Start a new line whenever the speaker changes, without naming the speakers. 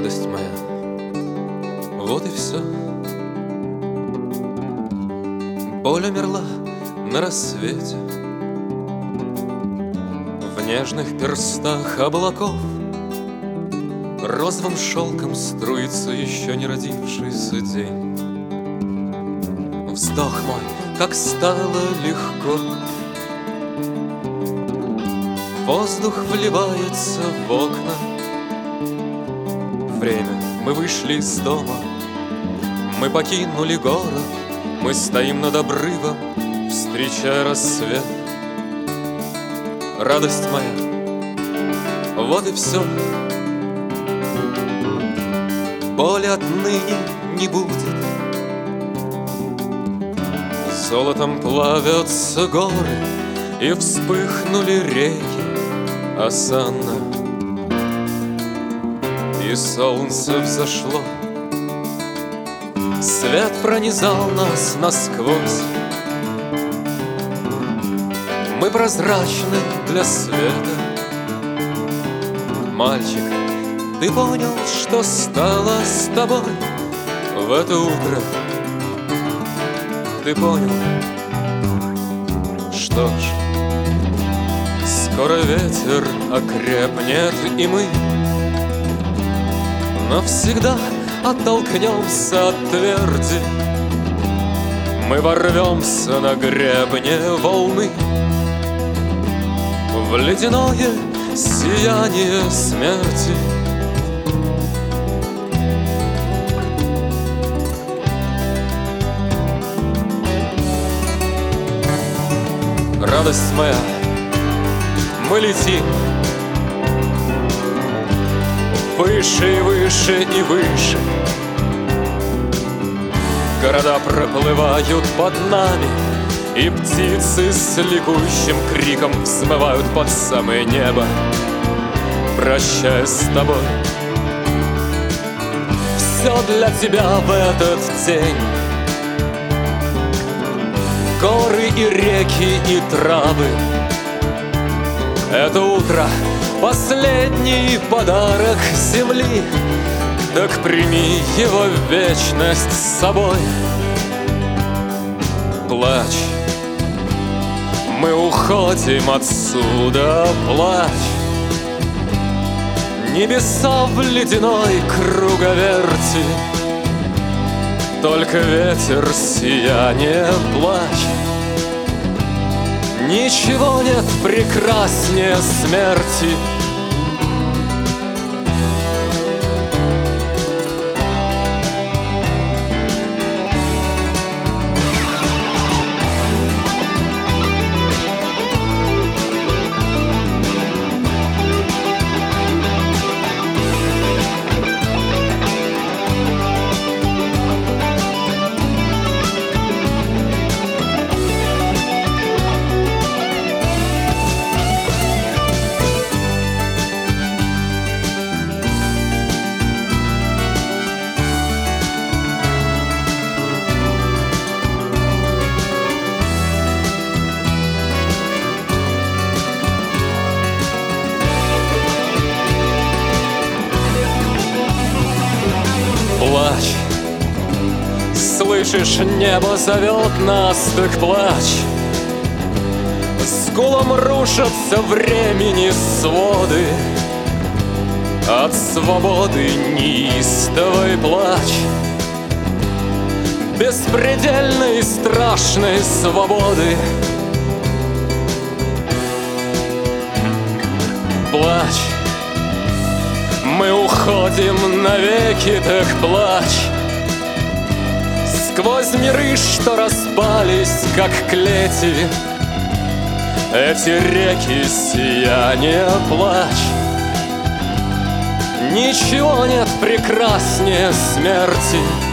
радость моя, вот и все. Боль умерла на рассвете, в нежных перстах облаков розовым шелком струится еще не родившийся день. Вздох мой, как стало легко, воздух вливается в окна. Время, мы вышли из дома, мы покинули город, мы стоим над обрывом, встречая рассвет. Радость моя, вот и все. Боли отныне не будет. Золотом плавятся горы, и вспыхнули реки осанна. И солнце взошло, свет пронизал нас насквозь. Мы прозрачны для света. Мальчик, ты понял, что стало с тобой в это утро? Ты понял? Что ж, скоро ветер окрепнет, и мы навсегда оттолкнемся от тверди. Мы ворвемся на гребне волны в ледяное сияние смерти. Радость моя, мы летим выше и выше и выше. Города проплывают под нами, и птицы с ликующим криком взмывают под самое небо, прощаясь с тобой. Все для тебя в этот день. Горы и реки и травы. Это утро — последний подарок земли. Так прими его в вечность с собой. Плачь, мы уходим отсюда, плачь. Небеса в ледяной круговерти, только ветер сияние, плачь. Ничего нет прекраснее смерти. Плачь, слышишь, небо зовет нас, так плачь. С гулом рушатся времени своды, от свободы неистовой плачь. Беспредельной и страшной свободы. Плачь, мы уходим навеки, так плачь. Сквозь миры, что распались, как клети, эти реки сияния, плачь. Ничего нет прекраснее смерти.